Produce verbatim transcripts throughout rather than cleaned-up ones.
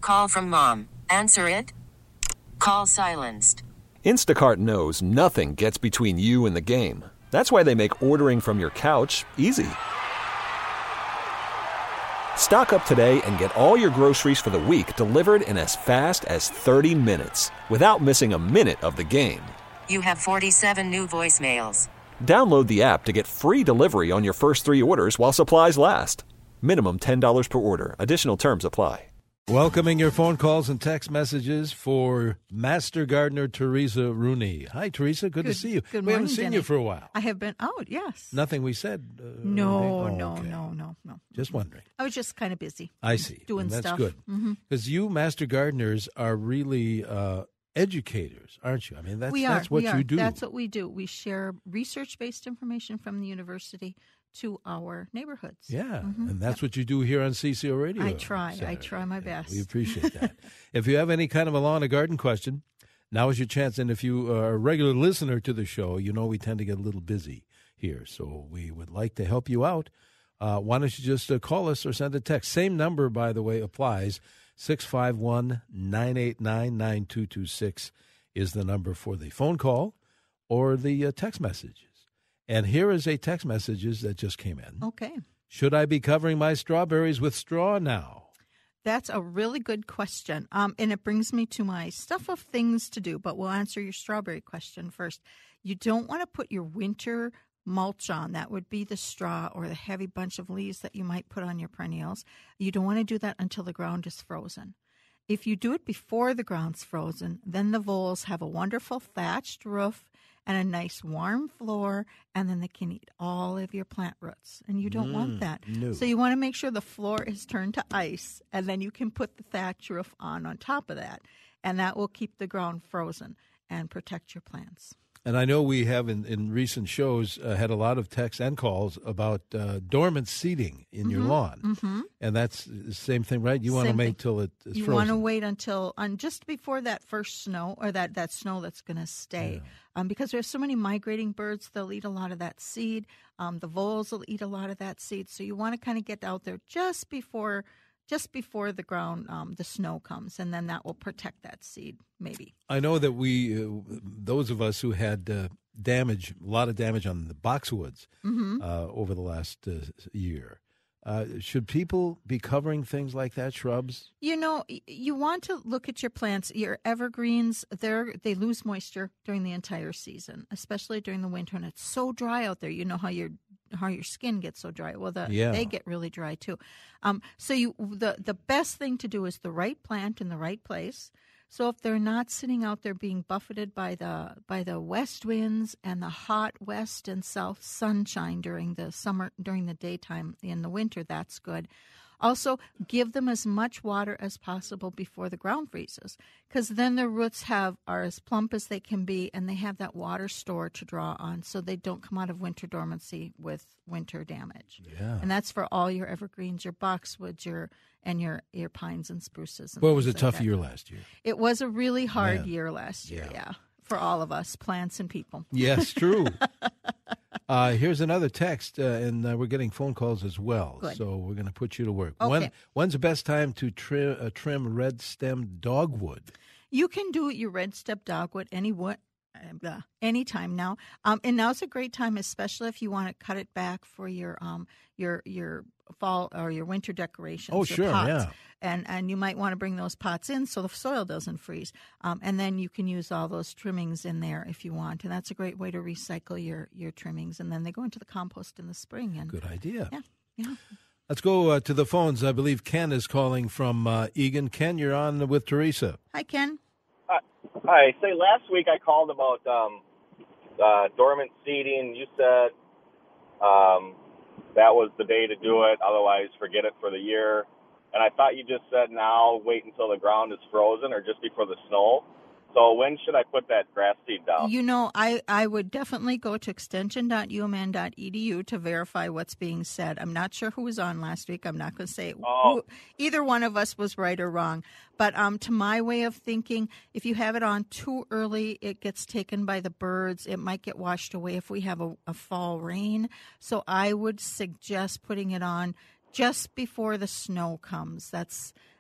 Call from mom. Answer it. Call silenced. Instacart knows nothing gets between you and the game. That's why they make ordering from your couch easy. Stock up today and get all your groceries for the week delivered in as fast as thirty minutes without missing a minute of the game. You have forty-seven new voicemails. Download the app to get free delivery on your first three orders while supplies last. Minimum ten dollars per order. Additional terms apply. Welcoming your phone calls and text messages for Master Gardener Teresa Rooney. Hi, Teresa. Good, Good to see you. Good we morning, haven't seen Denny. you for a while. I have been out, yes. Nothing we said? Uh, No, Rooney? no, Oh, okay. no, no, no. Just wondering. I was just kind of busy. I see. Doing and that's stuff. good. Mm-hmm. Because you, Master Gardeners, are really uh, educators, aren't you? I mean, that's, we are. that's what we you are. do. That's what we do. We share research-based information from the university to our neighborhoods. Yeah, Mm-hmm. and that's what you do here on C C O Radio. I try. Saturday. I try my And best. We appreciate that. If you have any kind of a lawn or garden question, now is your chance. And if you are a regular listener to the show, you know we tend to get a little busy here. So we would like to help you out. Uh, why don't you just uh, call us or send a text? Same number, by the way, applies. six five one, nine eight nine, nine two two six is the number for the phone call or the uh, text messages. And here is a text messages that just came in. Okay. Should I be covering my strawberries with straw now? That's a really good question. Um, and it brings me to my stuff of things to do, but we'll answer your strawberry question first. You don't want to put your winter mulch on. That would be the straw or the heavy bunch of leaves that you might put on your perennials. You don't want to do that until the ground is frozen. If you do it before the ground's frozen, then the voles have a wonderful thatched roof and a nice warm floor, and then they can eat all of your plant roots. And you don't Mm, want that. no. So you want to make sure the floor is turned to ice, and then you can put the thatch roof on on top of that. And that will keep the ground frozen and protect your plants. And I know we have in, in recent shows uh, had a lot of texts and calls about uh, dormant seeding in your lawn. Mm-hmm. And that's the same thing, right? You want to Same wait thing. till it is You frozen. want to wait until on just before that first snow or that, that snow that's going to stay. Yeah. Um, because there's so many migrating birds, they'll eat a lot of that seed. Um, the voles will eat a lot of that seed. So you want to kind of get out there just before just before the ground, um, the snow comes, and then that will protect that seed, maybe. I know that we, uh, those of us who had uh, damage, a lot of damage on the boxwoods Mm-hmm. uh, over the last uh, year, uh, should people be covering things like that, shrubs? You know, y- you want to look at your plants. Your evergreens, they're they lose moisture during the entire season, especially during the winter, and it's so dry out there. You know how your how your skin gets so dry. Well, the, Yeah. they get really dry too. Um, so you the the best thing to do is the right plant in the right place. So if they're not sitting out there being buffeted by the by the west winds and the hot west and south sunshine during the summer, during the daytime, in the winter, that's good. Also, give them as much water as possible before the ground freezes, because then their roots have are as plump as they can be, and they have that water store to draw on, so they don't come out of winter dormancy with winter damage. Yeah. And that's for all your evergreens, your boxwoods, your and your your pines and spruces. And Well, it was a things like tough that. year last year. It was a really hard Man. year last year, Yeah. yeah, for all of us, plants and people. Yes, true. uh, here's another text, uh, and uh, we're getting phone calls as well. Good. So we're going to put you to work. Okay. When, when's the best time to trim, uh, trim red-stemmed dogwood? You can do your red step dogwood any what uh, anytime now. Um, and now's a great time, especially if you want to cut it back for your um your your fall or your winter decorations. Oh, your sure, pots. yeah. And and you might want to bring those pots in so the soil doesn't freeze. Um, and then you can use all those trimmings in there if you want. And that's a great way to recycle your your trimmings. And then they go into the compost in the spring. And Good idea. yeah, yeah. Let's go uh, to the phones. I believe Ken is calling from uh, Egan. Ken, you're on with Teresa. Hi, Ken. Uh, Hi. Say, last week I called about um, uh, dormant seeding. You said um, that was the day to do it. Otherwise, forget it for the year. And I thought you just said now wait until the ground is frozen or just before the snow. So when should I put that grass seed down? You know, I, I would definitely go to extension dot u m n dot e d u to verify what's being said. I'm not sure who was on last week. I'm not going to say Oh. who, either one of us was right or wrong. But um, to my way of thinking, if you have it on too early, it gets taken by the birds. It might get washed away if we have a, a fall rain. So I would suggest putting it on just before the snow comes. That's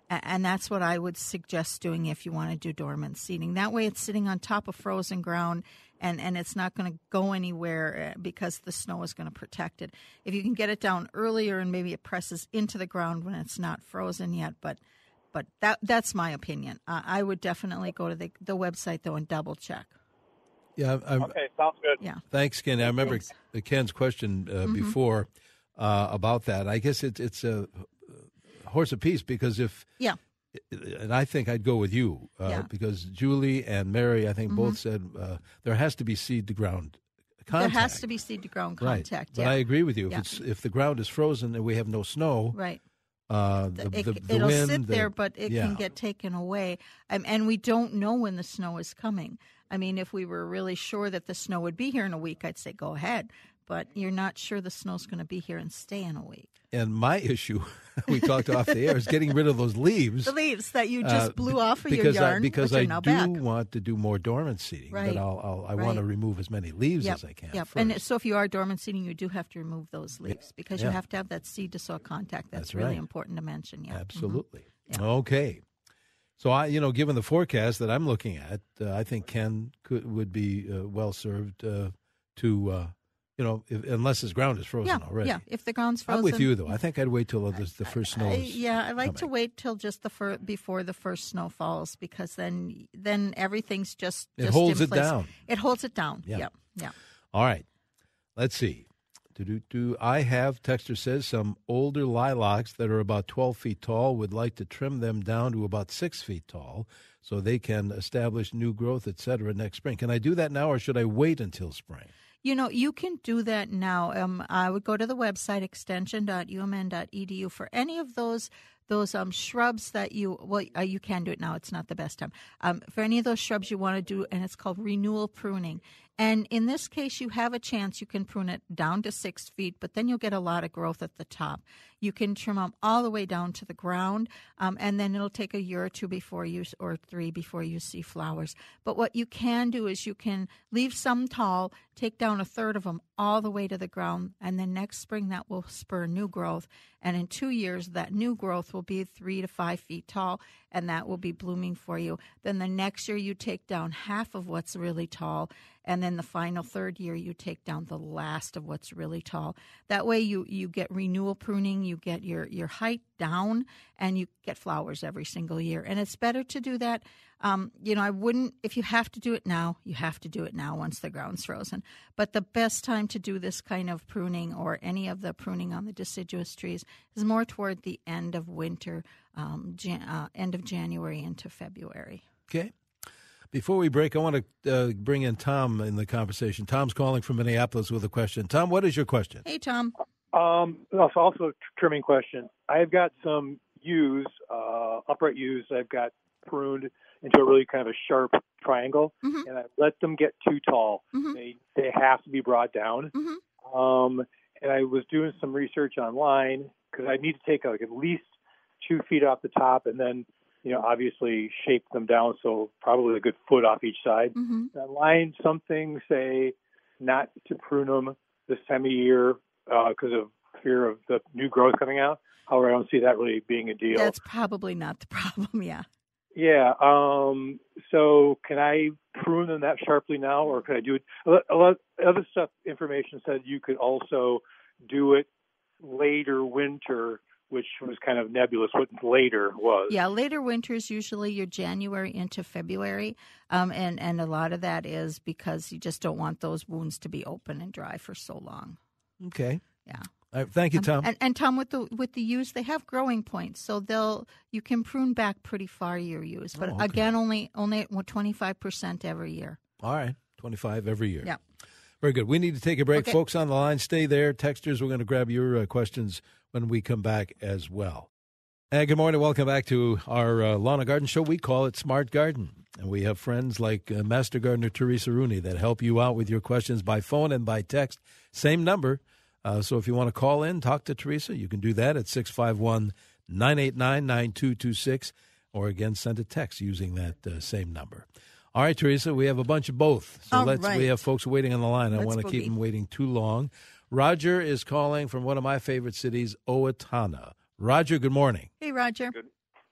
And that's what I would suggest doing if you want to do dormant seeding. That way it's sitting on top of frozen ground, and, and it's not going to go anywhere because the snow is going to protect it. If you can get it down earlier and maybe it presses into the ground when it's not frozen yet, but but that that's my opinion. Uh, I would definitely go to the, the website, though, and double check. Yeah. I'm, Okay, sounds good. Yeah. Thanks, Ken. I remember Thanks. Ken's question uh, Mm-hmm. before uh, about that. I guess it, it's a horse apiece because if Yeah. and I think I'd go with you uh, Yeah. because Julie and Mary, I think, both said uh, there has to be seed to ground contact. There has to be seed to ground right. contact. But yeah. I agree with you. If Yeah. it's if the ground is frozen and we have no snow, Right. uh, the, It, the, the it'll wind, sit the- there, but it yeah. can get taken away. Um, and we don't know when the snow is coming. I mean, if we were really sure that the snow would be here in a week, I'd say go ahead. But you're not sure the snow's going to be here and stay in a week. And my issue, we talked off the air, is getting rid of those leaves. The leaves that you just uh, blew off of because your yarn, I, because which I are now do back. want to do more dormant seeding, Right. but I'll, I'll, I want to Right. remove as many leaves Yep. as I can. Yep. First. And so if you are dormant seeding, you do have to remove those leaves because Yeah. you have to have that seed to soil contact. That's, That's really right. important to mention. Yeah. Mhm. Absolutely. Yeah. Okay. So I, you know, given the forecast that I'm looking at, uh, I think Ken could would be uh, well served uh, to, uh, you know, if, unless his ground is frozen Yeah, already. yeah. If the ground's frozen, I'm with you though. I think I'd wait till the, the first snow. I- is yeah, I like to coming. wait till just the fir- before the first snow falls because then then everything's just It just holds in it place. down. It holds it down. Yeah. Yep. Yeah. All right. Let's see. Do, do, do. I have, Texter says, some older lilacs that are about twelve feet tall. Would like to trim them down to about six feet tall so they can establish new growth, et cetera, next spring. Can I do that now or should I wait until spring? You know, you can do that now. Um, I would go to the website extension dot u m n dot e d u for any of those those um, shrubs that you well uh, you can do it now. It's not the best time um, for any of those shrubs you want to do, and it's called renewal pruning. And in this case, you have a chance you can prune it down to six feet, but then you'll get a lot of growth at the top. You can trim them all the way down to the ground, um, and then it'll take a year or two before you, or three before you see flowers. But what you can do is you can leave some tall, take down a third of them all the way to the ground, and then next spring that will spur new growth. And in two years, that new growth will be three to five feet tall, and that will be blooming for you. Then the next year, you take down half of what's really tall, and then the final third year, you take down the last of what's really tall. That way, you, you get renewal pruning, you get your, your height down, and you get flowers every single year. And it's better to do that. Um, you know, I wouldn't, if you have to do it now, you have to do it now once the ground's frozen. But the best time to do this kind of pruning or any of the pruning on the deciduous trees is more toward the end of winter, um, Jan- uh, end of January into February. Okay. Before we break, I want to uh, bring in Tom in the conversation. Tom's calling from Minneapolis with a question. Tom, what is your question? Hey, Tom. Um, also, also a trimming question. I've got some yews, uh, upright yews. I've got pruned into a really kind of a sharp triangle, Mhm. and I let them get too tall. Mhm. They they have to be brought down. Mhm. Um, and I was doing some research online because I need to take like at least two feet off the top, and then you know obviously shape them down so probably a good foot off each side. Mhm. Online, some things say not to prune them this time of year because of fear of the new growth coming out. However, I don't see that really being a deal. That's probably not the problem, yeah. Yeah. Um, so can I prune them that sharply now, or could I do it? A lot, a lot other stuff, information said you could also do it later winter, which was kind of nebulous what later was. Yeah, later winter is usually your January into February, um, and, and a lot of that is because you just don't want those wounds to be open and dry for so long. Okay. Yeah. All right, thank you, Tom. Um, and, and Tom, with the with the yews, they have growing points, so they'll you can prune back pretty far your yews, but Oh, okay. again, only only twenty-five percent every year. All right, twenty-five every year. Yeah. Very good. We need to take a break. Okay. Folks on the line, stay there. Texters, we're going to grab your uh, questions when we come back as well. And good morning. Welcome back to our uh, Lawn and Garden Show. We call it Smart Garden. And we have friends like uh, Master Gardener Teresa Rooney that help you out with your questions by phone and by text. Same number. Uh, so if you want to call in, talk to Teresa, you can do that at six five one, nine eight nine, nine two two six, or again, send a text using that uh, same number. All right, Teresa, we have a bunch of both. So All let's. right. We have folks waiting on the line. I Let's want to keep boogie. them waiting too long. Roger is calling from one of my favorite cities, Owatonna. Roger, good morning. Hey, Roger.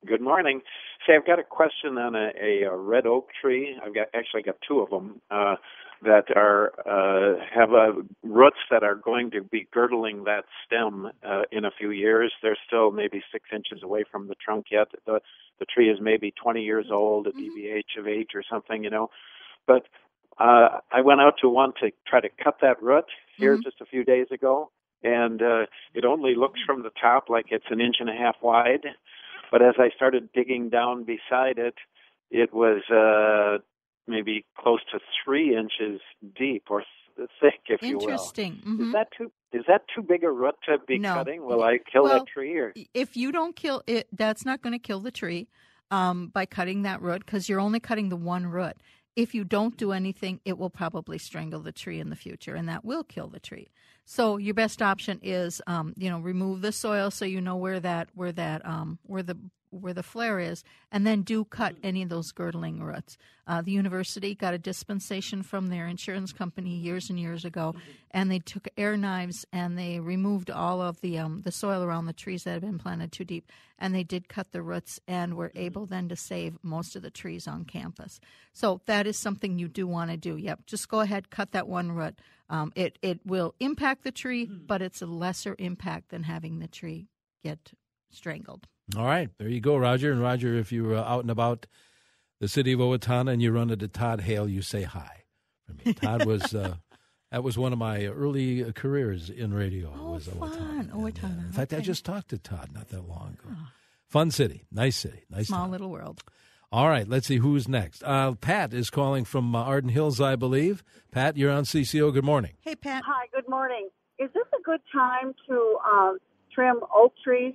Good morning. Say, I've got a question on a, a, a red oak tree. I've got actually got two of them uh, that are uh, have uh, roots that are going to be girdling that stem uh, in a few years. They're still maybe six inches away from the trunk yet. The the tree is maybe twenty years old, a D B H of age or something, you know. But uh, I went out to one to try to cut that root here mm-hmm. just a few days ago, and uh, it only looks from the top like it's an inch and a half wide. But as I started digging down beside it, it was uh, maybe close to three inches deep or th- thick, if you will. Interesting. Mm-hmm. Is that too? Is that too big a root to be no. cutting? Will I kill well, that tree? Or if you don't kill it, that's not going to kill the tree um, by cutting that root because you're only cutting the one root. If you don't do anything, it will probably strangle the tree in the future, and that will kill the tree. So your best option is, um, you know, remove the soil so you know where that where that um, where the where the flare is, and then do cut any of those girdling roots. Uh, the university got a dispensation from their insurance company years and years ago, and they took air knives and they removed all of the um, the soil around the trees that had been planted too deep, and they did cut the roots and were able then to save most of the trees on campus. So that is something you do want to do. Yep, just go ahead, cut that one root. Um, it, it will impact the tree, but it's a lesser impact than having the tree get strangled. All right, there you go, Roger. And Roger, if you're uh, out and about the city of Owatonna and you run into Todd Hale, you say hi for me. Todd was uh, that was one of my early uh, careers in radio. Oh, was fun, Owatonna. Owatonna. And, uh, in fact, okay. I just talked to Todd not that long ago. Oh. Fun city, nice city, nice small town. Little world. All right, let's see who's next. Uh, Pat is calling from uh, Arden Hills, I believe. Pat, you're on C C O. Good morning. Hey, Pat. Hi, good morning. Is this a good time to um, trim oak trees?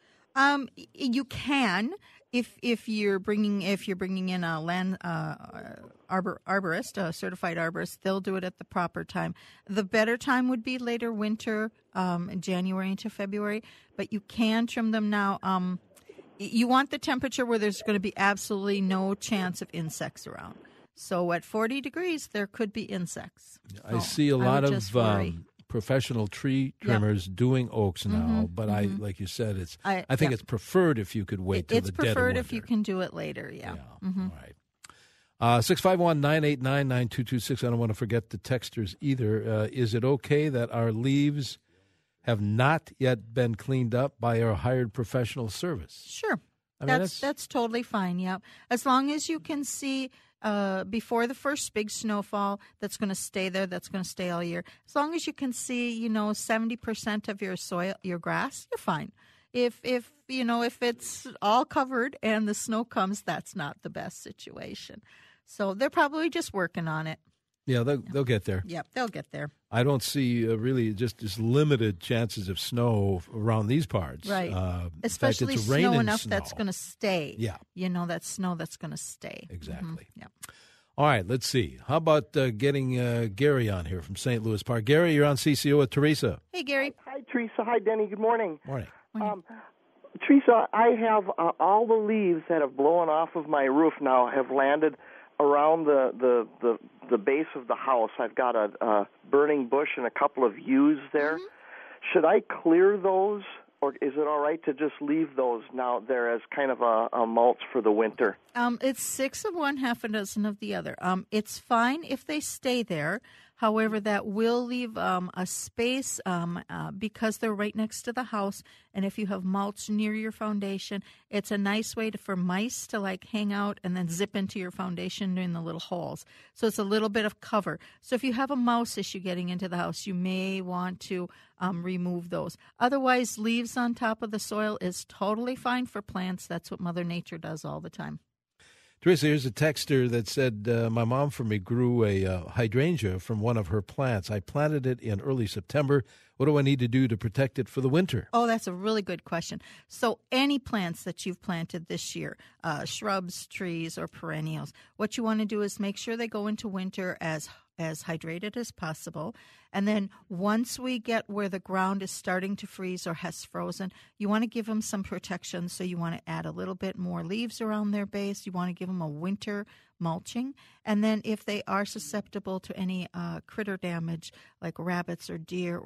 Um, you can if if you're bringing if you're bringing in a land uh, arbor, arborist, a certified arborist, they'll do it at the proper time. The better time would be later winter, um, in January into February, but you can trim them now. Um, you want the temperature where there's going to be absolutely no chance of insects around. So at forty degrees, there could be insects. I so see a I lot would of um, professional tree trimmers yep. doing oaks now, mm-hmm, but mm-hmm. I, like you said, it's. I, I think yep. it's preferred if you could wait it, till it's the dead of winter. preferred if you can do it later. Yeah. yeah. Mm-hmm. All right. Uh, six five one, nine eight nine, nine two two six. I don't want to forget the texters either. Uh, is it okay that our leaves have not yet been cleaned up by our hired professional service? Sure. I mean, that's, that's that's totally fine, yeah. As long as you can see uh, before the first big snowfall that's going to stay there, that's going to stay all year. As long as you can see, you know, seventy percent of your soil, your grass, you're fine. If, if you know, if it's all covered and the snow comes, that's not the best situation. So they're probably just working on it. Yeah, they'll, they'll get there. Yep, they'll get there. I don't see uh, really just just limited chances of snow around these parts. Right. Uh, Especially fact, it's snow raining enough snow. that's going to stay. Yeah. You know, that snow that's going to stay. Exactly. Mm-hmm. Yeah. All right, let's see. How about uh, getting uh, Gary on here from Saint Louis Park? Gary, you're on C C O with Teresa. Hey, Gary. Hi, Teresa. Hi, Denny. Good morning. Morning. Um, Teresa, I have uh, all the leaves that have blown off of my roof now have landed around the, the, the, the base of the house. I've got a, a burning bush and a couple of yews there. Mm-hmm. Should I clear those, or is it all right to just leave those now there as kind of a, a mulch for the winter? Um, it's six of one, half a dozen of the other. Um, it's fine if they stay there. However, that will leave um, a space um, uh, because they're right next to the house. And if you have mulch near your foundation, it's a nice way to, for mice to like hang out and then zip into your foundation in the little holes. So it's a little bit of cover. So if you have a mouse issue getting into the house, you may want to um, remove those. Otherwise, leaves on top of the soil is totally fine for plants. That's what Mother Nature does all the time. Teresa, here's a texter that said, uh, my mom for me grew a uh, hydrangea from one of her plants. I planted it in early September. What do I need to do to protect it for the winter? Oh, that's a really good question. So any plants that you've planted this year, uh, shrubs, trees, or perennials, what you want to do is make sure they go into winter as as hydrated as possible. And then once we get where the ground is starting to freeze or has frozen, you want to give them some protection. So you want to add a little bit more leaves around their base. You want to give them a winter mulching. And then if they are susceptible to any uh, critter damage like rabbits or deer or voles,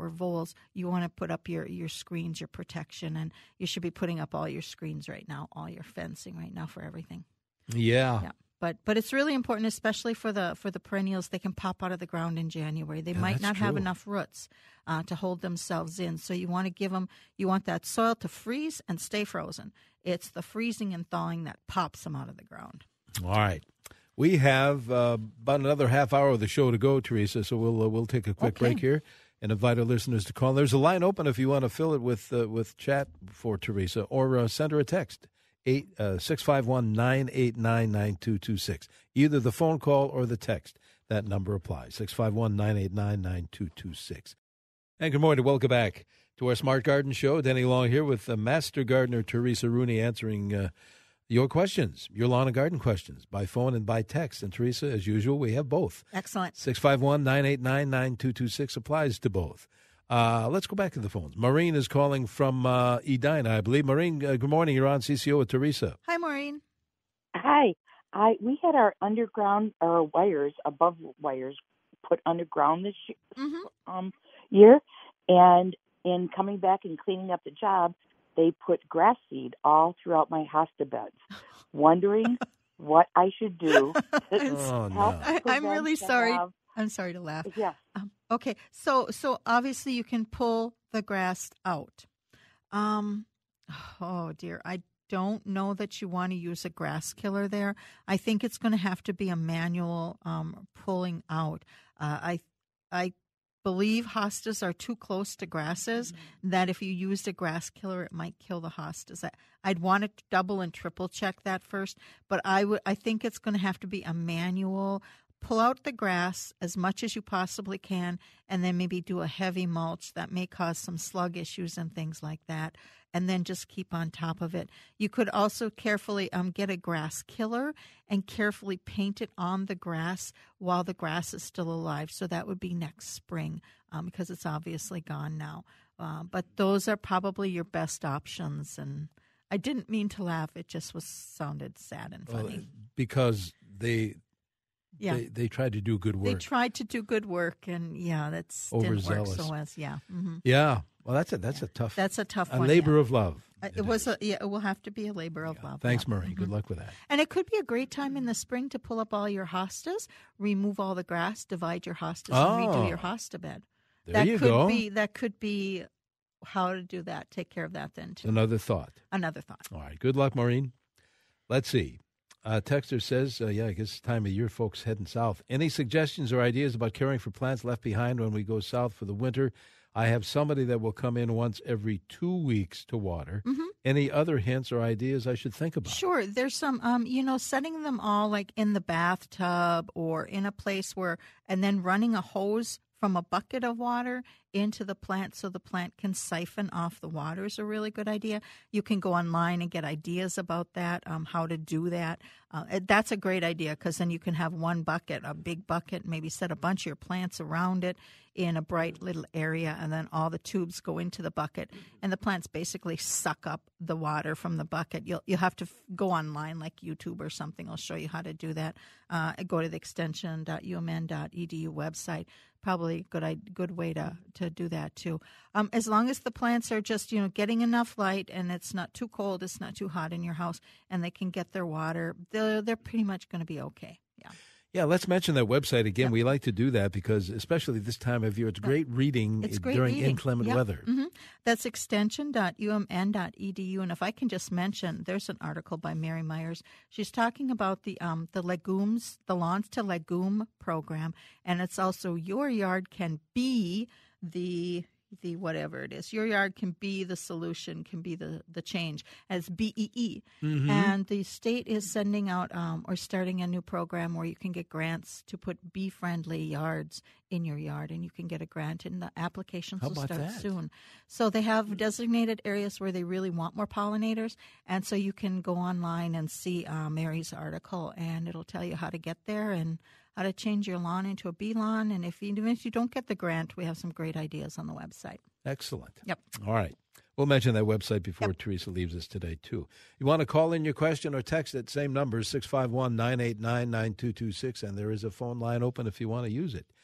perennials, you want to put up your, your screens, your protection, and you should be putting up all your screens right now, all your fencing right now for everything. Yeah. Yeah. But but it's really important, especially for the for the perennials. They can pop out of the ground in January. They Yeah, might that's not have true. enough roots uh, to hold themselves in. So you want to give them. You want that soil to freeze and stay frozen. It's the freezing and thawing that pops them out of the ground. All right. We have uh, about another half hour of the show to go, Teresa, so we'll uh, we'll take a quick Okay. break here and invite our listeners to call. There's a line open if you want to fill it with uh, with chat for Teresa, or uh, send her a text, eight uh, six five one, nine eight nine, nine two two six. Either the phone call or the text. That number applies, six five one, nine eight nine, nine two two six. And good morning. Welcome back to our Smart Garden Show. Denny Long here with uh, Master Gardener Teresa Rooney answering uh, your questions, your lawn and garden questions, by phone and by text. And Teresa, as usual, we have both. Excellent. six five one, nine eight nine, nine two two six applies to both. Uh, let's go back to the phones. Maureen is calling from uh, Edina, I believe. Maureen, uh, good morning. You're on C C O with Teresa. Hi, Maureen. Hi. I we had our underground our wires above wires put underground this year, Mm-hmm. um, year, and in coming back and cleaning up the job, they put grass seed all throughout my hosta beds. Wondering what I should do to Oh, help. no. I, I'm prevent really the sorry. have- I'm sorry to laugh. Yeah. Um, okay, so so obviously you can pull the grass out. Um, oh dear, I don't know that you want to use a grass killer there. I think it's going to have to be a manual um, pulling out. Uh, I I believe hostas are too close to grasses that if you used a grass killer, it might kill the hostas. I, I'd want to double and triple check that first, but I would. I think it's going to have to be a manual. Pull out the grass as much as you possibly can, and then maybe do a heavy mulch that may cause some slug issues and things like that, and then just keep on top of it. You could also carefully um, get a grass killer and carefully paint it on the grass while the grass is still alive. So that would be next spring um, because it's obviously gone now. Uh, but those are probably your best options. And I didn't mean to laugh. It just was sounded sad and funny. Well, because they... Yeah. They, they tried to do good work. They tried to do good work, and yeah, that's didn't work Overzealous. so as yeah. Mm-hmm. Yeah. Well, that's a that's a tough. That's a tough a one. labor yeah. of love. Uh, It was a yeah. It will have to be a labor of love. Thanks, yeah. Marie. Good luck with that. And it could be a great time in the spring to pull up all your hostas, remove all the grass, divide your hostas, and redo Oh. your hosta bed. There that you could go. Be, that could be how to do that. Take care of that then too. Another thought. Another thought. All right. Good luck, Maureen. Let's see. Uh, Texter says, uh, yeah, I guess it's time of year, folks, heading south. Any suggestions or ideas about caring for plants left behind when we go south for the winter? I have somebody that will come in once every two weeks to water. Mm-hmm. Any other hints or ideas I should think about? Sure. There's some, um, you know, setting them all like in the bathtub or in a place where, and then running a hose from a bucket of water into the plant so the plant can siphon off the water is a really good idea. You can go online and get ideas about that, um, how to do that. Uh, that's a great idea because then you can have one bucket, a big bucket, maybe set a bunch of your plants around it in a bright little area, and then all the tubes go into the bucket, and the plants basically suck up the water from the bucket. You'll you'll have to f- go online like YouTube or something. I'll show you how to do that. Uh, go to the extension dot u m n dot e d u website. Probably a good i- good way to, to do that too. Um, as long as the plants are just you know getting enough light and it's not too cold, it's not too hot in your house, and they can get their water, they're they're pretty much going to be okay. Yeah. Yeah, let's mention that website again. Yep. We like to do that because, especially this time of year, it's great reading It's great during reading. inclement Yep. weather. Mm-hmm. That's extension dot u m n dot e d u. And if I can just mention, there's an article by Mary Myers. She's talking about the um, the legumes, the Lawns to Legume program, and it's also Your Yard Can Be the the whatever it is. Your yard can be the solution, can be the, the change, as B E E. Mhm. And the state is sending out um, or starting a new program where you can get grants to put bee-friendly yards in your yard, and you can get a grant, and the applications How will about start that? soon. So they have designated areas where they really want more pollinators, and so you can go online and see uh, Mary's article, and it'll tell you how to get there and how to change your lawn into a bee lawn. And if even if you don't get the grant, we have some great ideas on the website. Excellent. Yep. All right. We'll mention that website before Teresa leaves us today, too. You want to call in your question or text that same number, six five one, nine eight nine, nine two two six, and there is a phone line open if you want to use it.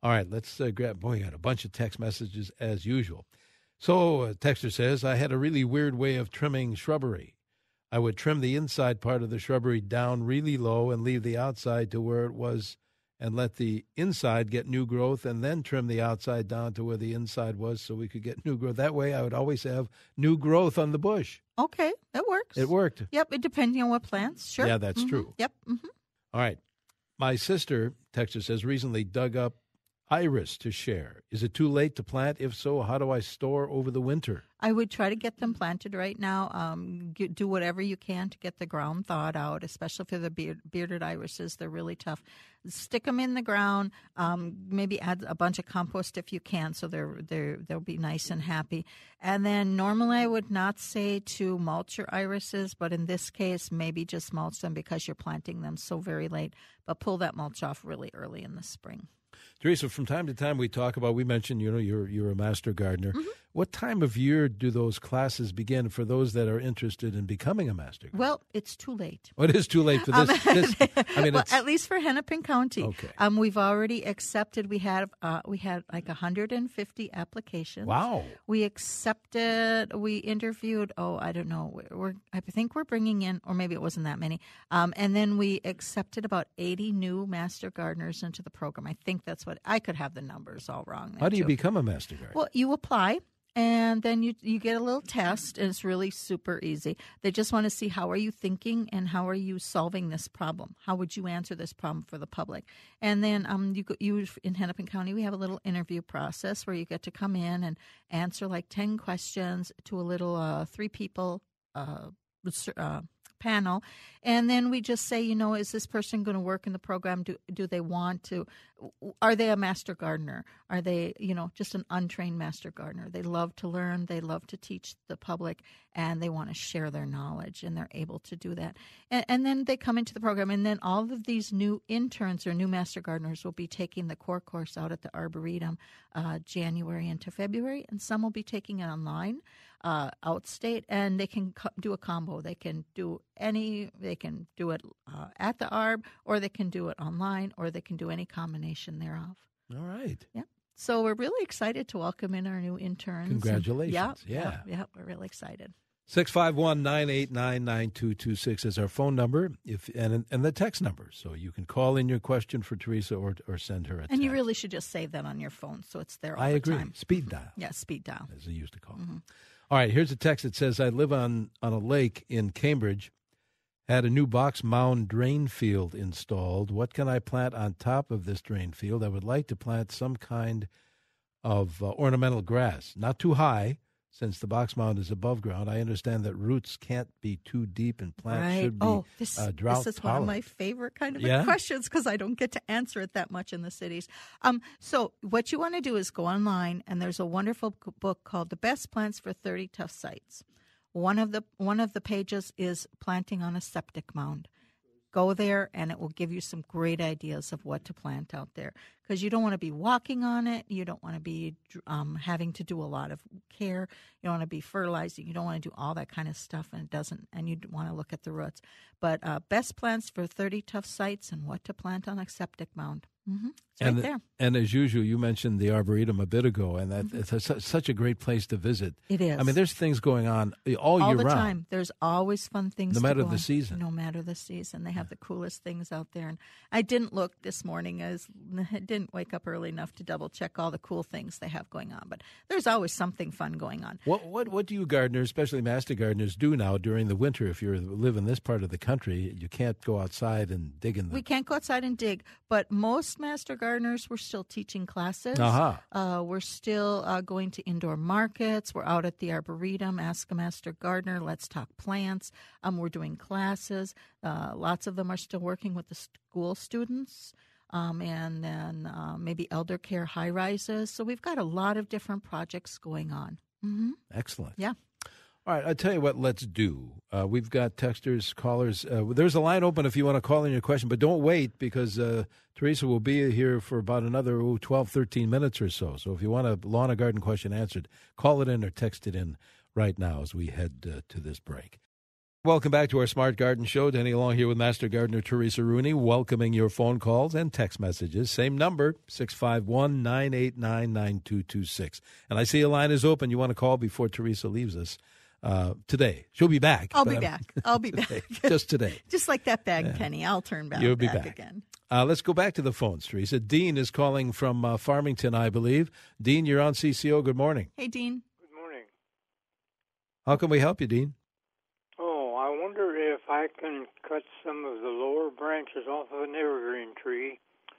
All right, let's uh, grab, boy, we got a bunch of text messages as usual. So, uh, texter says, I had a really weird way of trimming shrubbery. I would trim the inside part of the shrubbery down really low and leave the outside to where it was and let the inside get new growth and then trim the outside down to where the inside was so we could get new growth. That way I would always have new growth on the bush. Okay, that works. It worked. Yep, it depending on what plants. Sure. Yeah, that's mm-hmm. true. Yep. Mm-hmm. All right. My sister, texter says, recently dug up iris to share. Is it too late to plant? If so, how do I store over the winter? I would try to get them planted right now. Um, get, do whatever you can to get the ground thawed out, especially for the beard, bearded irises. They're really tough. Stick them in the ground. Um, maybe add a bunch of compost if you can, so they're they're they'll be nice and happy. And then normally I would not say to mulch your irises, but in this case, maybe just mulch them because you're planting them so very late. But pull that mulch off really early in the spring. Teresa, from time to time we talk about, we mentioned, you know, you're you're a master gardener. Mm-hmm. What time of year do those classes begin for those that are interested in becoming a master gardener? Well, it's too late. Oh, it is too late for this. Um, this I mean, well, it's, at least for Hennepin County. Okay. Um, we've already accepted. We had uh, we had like one hundred fifty applications. Wow. We accepted. We interviewed. Oh, I don't know. We're, we're I think we're bringing in, or maybe it wasn't that many. Um, and then we accepted about eighty new master gardeners into the program. I think that's what I could have the numbers all wrong. How do you too. become a master gardener? Well, you apply. And then you you get a little test, and it's really super easy. They just want to see how are you thinking and how are you solving this problem. How would you answer this problem for the public? And then um, you, you in Hennepin County, we have a little interview process where you get to come in and answer like ten questions to a little uh, three people uh, uh, panel. And then we just say, you know, is this person going to work in the program? Do do they want to? Are they a master gardener? Are they, you know, just an untrained master gardener? They love to learn. They love to teach the public, and they want to share their knowledge, and they're able to do that. And, and then they come into the program, and then all of these new interns or new master gardeners will be taking the core course out at the Arboretum uh, January into February, and some will be taking it online. Uh, outstate, and they can co- do a combo. They can do any, they can do it uh, at the Arb, or they can do it online, or they can do any combination thereof. All right. Yeah. So we're really excited to welcome in our new interns. Congratulations. And, yeah, yeah. Yeah. We're really excited. six five one, nine eight nine, nine two two six is our phone number, if and and the text number. So you can call in your question for Teresa or or send her a text. And you really should just save that on your phone so it's there all I the agree. time. Speed dial. Yeah, speed dial. As they used to call it. Mm-hmm. All right, here's a text that says, I live on, on a lake in Cambridge, had a new box mound drain field installed. What can I plant on top of this drain field? I would like to plant some kind of uh, ornamental grass, not too high, since the box mound is above ground. I understand that roots can't be too deep and plants right. should be oh, this, uh, drought this is tolerant. one of my favorite kind of Yeah? questions because I don't get to answer it that much in the cities. Um, so what you want to do is go online, and there's a wonderful book called The Best Plants for thirty Tough Sites. One of the one of the pages is planting on a septic mound. Go there, and it will give you some great ideas of what to plant out there. Because you don't want to be walking on it. You don't want to be um, having to do a lot of care. You don't want to be fertilizing. You don't want to do all that kind of stuff, and it doesn't. And you want to look at the roots. But uh, best plants for thirty tough sites and what to plant on a septic mound. Mm-hmm. It's and, right there. And as usual, you mentioned the Arboretum a bit ago, and that Mm-hmm. it's a, su- such a great place to visit. It is. I mean, there's things going on all, all year the round. time. There's always fun things. No to matter go the on. season. No matter the season, they have the coolest things out there. And I didn't look this morning. I, was, I didn't wake up early enough to double check all the cool things they have going on. But there's always something fun going on. What what what do you gardeners, especially master gardeners, do now during the winter? If you live in this part of the country, you can't go outside and dig in the. We can't go outside and dig, but most master gardeners were still teaching classes. Uh-huh. Uh, we're still uh, going to indoor markets. We're out at the Arboretum. Ask a Master Gardener. Let's talk plants. Um, we're doing classes. Uh, lots of them are still working with the school students. Um, and then uh, maybe elder care high rises. So we've got a lot of different projects going on. Mm-hmm. Excellent. Yeah. All right, I'll tell you what, let's do. Uh, we've got texters, callers. Uh, there's a line open if you want to call in your question, but don't wait because uh, Teresa will be here for about another ooh, twelve, thirteen minutes or so. So if you want a lawn or garden question answered, call it in or text it in right now as we head uh, to this break. Welcome back to our Smart Garden Show. Danny along here with Master Gardener Teresa Rooney, welcoming your phone calls and text messages. Same number, six five one, nine eight nine, nine two two six. And I see a line is open. You want to call before Teresa leaves us uh, today. She'll be back. I'll be back. I'll be today, back. Just today. Just like that bag Yeah. penny. I'll turn back, You'll be back, back. again. Uh, let's go back to the phones, Teresa. Dean is calling from uh, Farmington, I believe. Dean, you're on C C O. Good morning. Hey, Dean. Good morning. How can we help you, Dean? Oh, I wonder if I can cut some of the lower branches off of an evergreen tree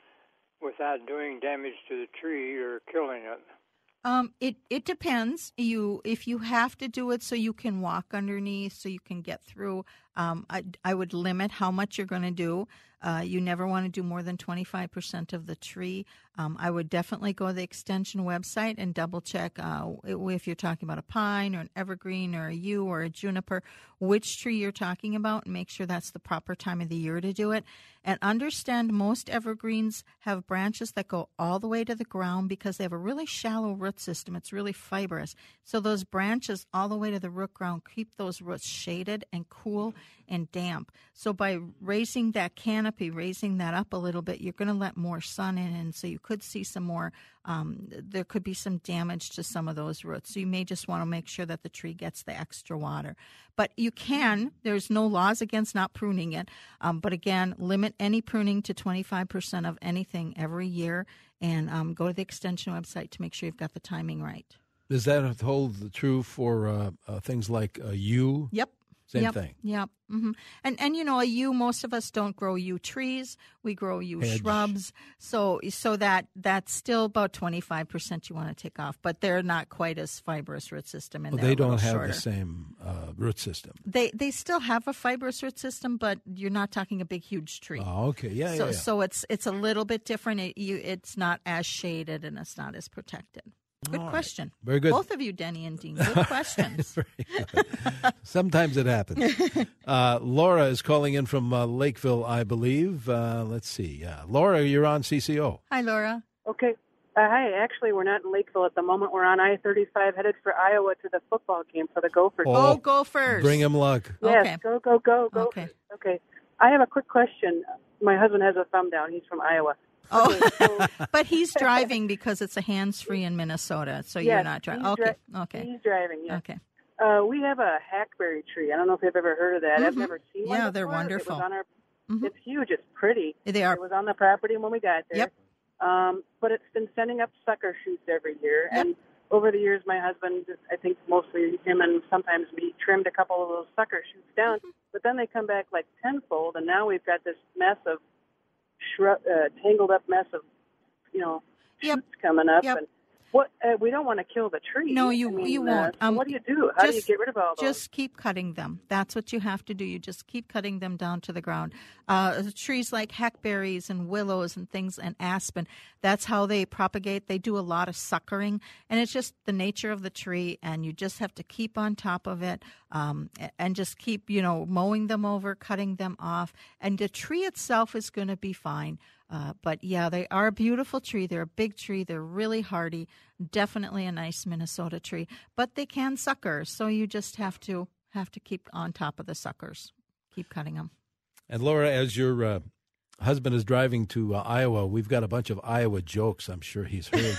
without doing damage to the tree or killing it. Um, it it depends. You if you have to do it so you can walk underneath, so you can get through. Um, I I would limit how much you're going to do. Uh, you never want to do more than twenty-five percent of the tree. Um, I would definitely go to the extension website and double check uh, if you're talking about a pine or an evergreen or a yew or a juniper, which tree you're talking about, and make sure that's the proper time of the year to do it. And understand most evergreens have branches that go all the way to the ground because they have a really shallow root system. It's really fibrous. So those branches all the way to the root ground keep those roots shaded and cool and damp. So by raising that canopy, raising that up a little bit, you're going to let more sun in, and so you could see some more, um, there could be some damage to some of those roots. So you may just want to make sure that the tree gets the extra water. But you can, there's no laws against not pruning it, um, but again, limit any pruning to twenty-five percent of anything every year, and um, go to the extension website to make sure you've got the timing right. Does that hold true for uh, uh, things like uh, yew? Yep. Same yep. thing. Yep. Mm-hmm. And and you know, a yew, most of us don't grow yew trees. We grow yew Hedge. shrubs. So so that that's still about twenty-five percent you want to take off, but they're not quite as fibrous root system, and Well, they're they a little don't have shorter. the same uh, root system. They they still have a fibrous root system, but you're not talking a big, huge tree. Oh, okay. Yeah, so yeah, yeah. so it's it's a little bit different. It, you, it's not as shaded and it's not as protected. Good All right. question. Very good. Both of you, Denny and Dean. Good questions. Very good. Sometimes it happens. Uh, Laura is calling in from uh, Lakeville, I believe. Uh, let's see. Uh, Laura, you're on C C O. Hi, Laura. Okay. Uh, hi. Actually, we're not in Lakeville at the moment. We're on I thirty-five headed for Iowa to the football game for the Gophers. Oh, Go Gophers. Bring him luck. Yes, Okay. go, go, go, go. Okay. Okay. I have a quick question. My husband has a thumb down. He's from Iowa. Oh, Okay, so, but he's driving because it's a hands-free in Minnesota, so you're yes, not driving. he's Okay, dri- okay, He's driving, yes. okay. Uh, we have a hackberry tree. I don't know if you've ever heard of that. I've Mhm. never seen one Yeah, they're before. wonderful. It was on our, Mhm. It's huge. It's pretty. They are. It was on the property when we got there. Yep. Um, but it's been sending up sucker shoots every year. Yep. And over the years, my husband, I think mostly him and sometimes me, trimmed a couple of those sucker shoots down. Mm-hmm. But then they come back like tenfold, and now we've got this mess of shrub, uh, tangled up mess of, you know, Yep. shoots coming up. Yep. And what uh, we don't want to kill the tree. No, you I mean, you uh, won't. so Um, what do you do? How do you just- get rid of all those? Just keep cutting them. That's what you have to do. You just keep cutting them down to the ground. Uh, trees like hackberries and willows and things and aspen, that's how they propagate. They do a lot of suckering, and it's just the nature of the tree, and you just have to keep on top of it um, and just keep, you know, mowing them over, cutting them off, and the tree itself is going to be fine. Uh, but yeah, they are a beautiful tree. They're a big tree. They're really hardy. Definitely a nice Minnesota tree. But they can sucker, so you just have to have to keep on top of the suckers. Keep cutting them. And Laura, as your uh, husband is driving to uh, Iowa, we've got a bunch of Iowa jokes I'm sure he's heard.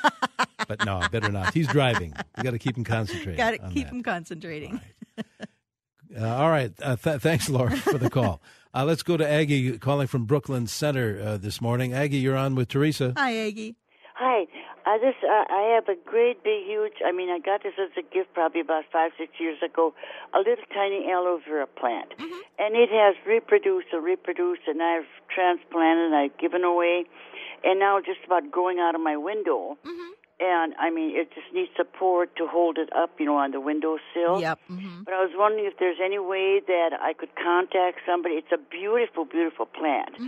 But no, better not. He's driving. You got to keep him concentrated. Got to on keep that. them concentrating. Uh, all right. Uh, th- thanks, Laura, for the call. Uh, let's go to Aggie calling from Brooklyn Center uh, this morning. Aggie, you're on with Teresa. Hi, Aggie. Hi. I just uh, I have a great big huge. I mean, I got this as a gift probably about five six years ago. A little tiny aloe vera plant, Mm-hmm. and it has reproduced and reproduced, and I've transplanted, and I've given away, and now just about growing out of my window. Mm-hmm. And I mean, it just needs support to hold it up, you know, on the windowsill. Yep. Mm-hmm. But I was wondering if there's any way that I could contact somebody. It's a beautiful, beautiful plant. Mm-hmm.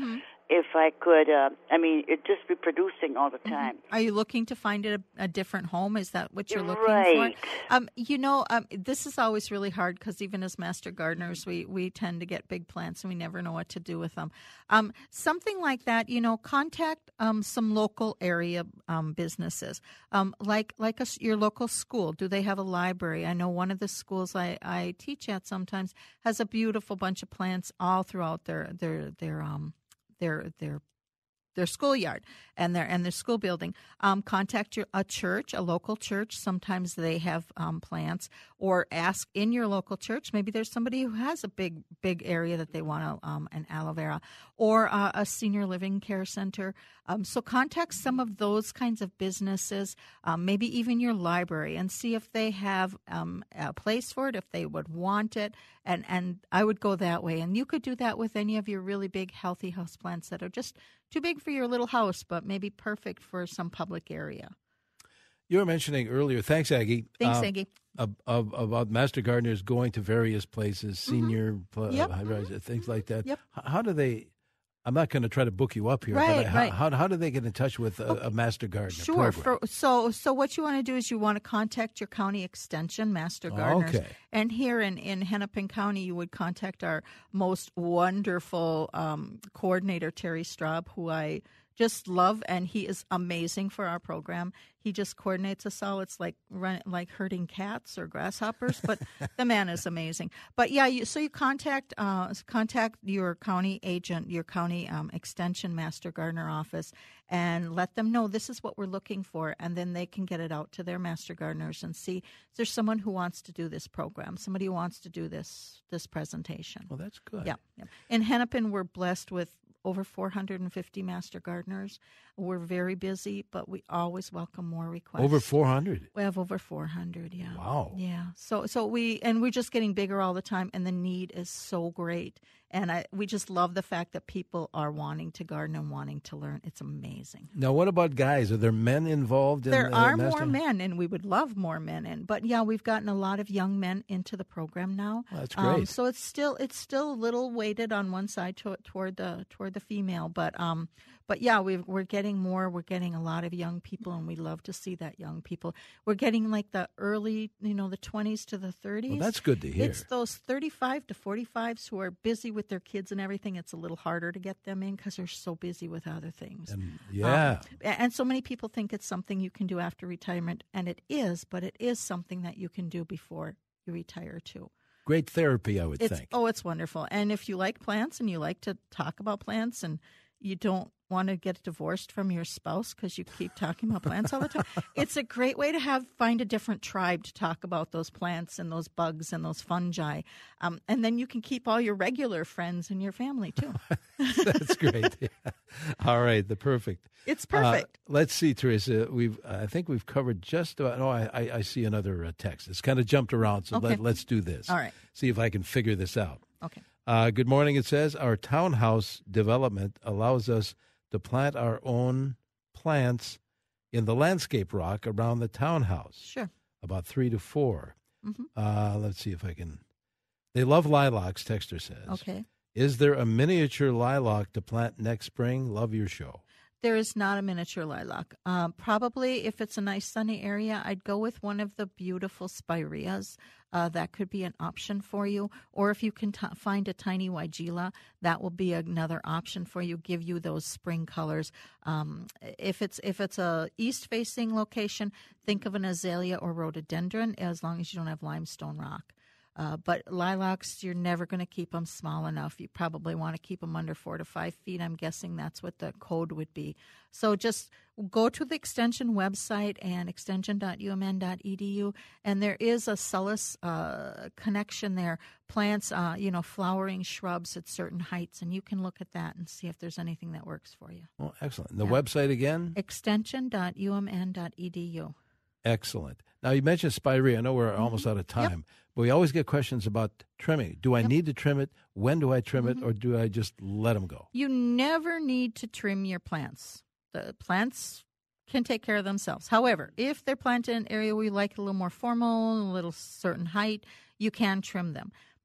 if I could, uh, I mean, it just be producing all the time. Mm-hmm. Are you looking to find a, a different home? Is that what you're looking right. for? Um, you know, um, this is always really hard because even as master gardeners, we, we tend to get big plants and we never know what to do with them. Um, something like that, you know, contact um, some local area um, businesses, um, like like a, your local school. Do they have a library? I know one of the schools I, I teach at sometimes has a beautiful bunch of plants all throughout their their their um their their their schoolyard and their and their school building. Um, contact your, a church, a local church. Sometimes they have um, plants, or ask in your local church. Maybe there's somebody who has a big big area that they want to um, an aloe vera, or uh, a senior living care center. Um, so contact some of those kinds of businesses, um, maybe even your library, and see if they have um, a place for it, if they would want it. And, and I would go that way. And you could do that with any of your really big, healthy houseplants that are just too big for your little house, but maybe perfect for some public area. You were mentioning earlier, thanks, Aggie. Thanks, uh, Aggie. Of, of, about master gardeners going to various places, senior Mm-hmm. Yep. uh, things like that. Yep. How, how do they? I'm not going to try to book you up here, Right, but how, right. how how do they get in touch with a, a master gardener Sure. program? For, so, so what you want to do is you want to contact your county extension master gardeners. Okay. And here in, in Hennepin County, you would contact our most wonderful um, coordinator, Terry Straub, who I just love, and he is amazing for our program. He just coordinates us all. It's like run, like herding cats or grasshoppers, but the man is amazing. But yeah, you, so you contact uh, contact your county agent, your county um, extension master gardener office, and let them know this is what we're looking for, and then they can get it out to their master gardeners and see if there's someone who wants to do this program, somebody who wants to do this this presentation. Well, that's good. Yeah, yeah. In Hennepin, we're blessed with over four hundred fifty master gardeners. We're very busy, but we always welcome more requests. Over four hundred? We have over four hundred, yeah. Wow. Yeah. So so we, and we're just getting bigger all the time, and the need is so great. And I we just love the fact that people are wanting to garden and wanting to learn. It's amazing. Now, what about guys? Are there men involved in There uh, are master? more men, and we would love more men in. But yeah, we've gotten a lot of young men into the program now. Well, that's Um, great. so it's still it's still a little weighted on one side to, toward the toward the female, but um, but yeah, we've, we're getting more. We're getting a lot of young people, and we love to see that young people. We're getting like the early, you know, the twenties to the thirties. Well, that's good to hear. It's those thirty-five to forty-fives who are busy with their kids and everything. It's a little harder to get them in because they're so busy with other things. And, yeah. Um, a- and so many people think it's something you can do after retirement, and it is, but it is something that you can do before you retire too. Great therapy, I would It's, think. oh, it's wonderful. And if you like plants and you like to talk about plants and you don't want to get divorced from your spouse because you keep talking about plants all the time, it's a great way to have find a different tribe to talk about those plants and those bugs and those fungi. Um, and then you can keep all your regular friends in your family too. That's great. Yeah. All right, the perfect. It's perfect. Uh, let's see, Teresa. We've I think we've covered just about. Oh, I I, I see another uh, text. It's kind of jumped around, so Okay. let, let's do this. All right. See if I can figure this out. Okay. Uh, good morning. It says our townhouse development allows us to plant our own plants in the landscape rock around the townhouse. Sure. About three to four. Mhm. Uh, let's see if I can. They love lilacs, Texter says. Okay. Is there a miniature lilac to plant next spring? Love your show. There is not a miniature lilac. Um, probably, if it's a nice sunny area, I'd go with one of the beautiful spireas. Uh, that could be an option for you. Or if you can t- find a tiny weigela, that will be another option for you. Give you those spring colors. Um, if it's if it's a east-facing location, think of an azalea or rhododendron, as long as you don't have limestone rock. Uh, but lilacs, you're never going to keep them small enough. You probably want to keep them under four to five feet. I'm guessing that's what the code would be. So just go to the Extension website and extension dot u m n dot e d u, and there is a S U L S uh, connection there. Plants, uh, you know, flowering shrubs at certain heights, and you can look at that and see if there's anything that works for you. Well, excellent. The Yeah. website again? extension dot u m n dot e d u. Excellent. Now, you mentioned spirea. I know we're almost out of time, but we always get questions about trimming. Do I need to trim it? When do I trim it? Or do I just let them go? You never need to trim your plants. The plants can take care of themselves. However, if they're planted in an area where you like it a little more formal, a little certain height, you can trim them.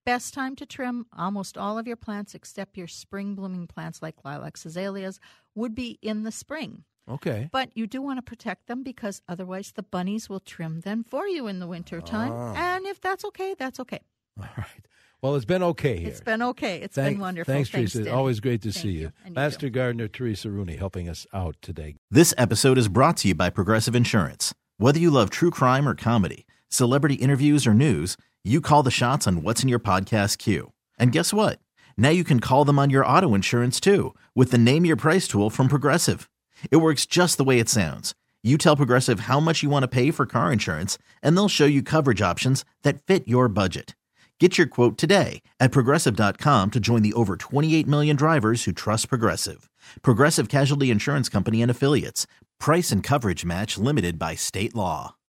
best time to trim almost all of your plants except your spring blooming plants like lilacs, azaleas would be in the spring. Okay. But you do want to protect them because otherwise the bunnies will trim them for you in the wintertime. Oh. And if that's okay, that's okay. All right. Well, it's been okay here. It's been okay. It's Thank, been wonderful. Thanks, Thanks Teresa. Denny. Always great to Thank see you. you. And you Master Gardener Teresa Rooney helping us out today. This episode is brought to you by Progressive Insurance. Whether you love true crime or comedy, celebrity interviews or news, you call the shots on what's in your podcast queue. And guess what? Now you can call them on your auto insurance too with the Name Your Price tool from Progressive. It works just the way it sounds. You tell Progressive how much you want to pay for car insurance, and they'll show you coverage options that fit your budget. Get your quote today at Progressive dot com to join the over twenty-eight million drivers who trust Progressive. Progressive Casualty Insurance Company and Affiliates. Price and coverage match limited by state law.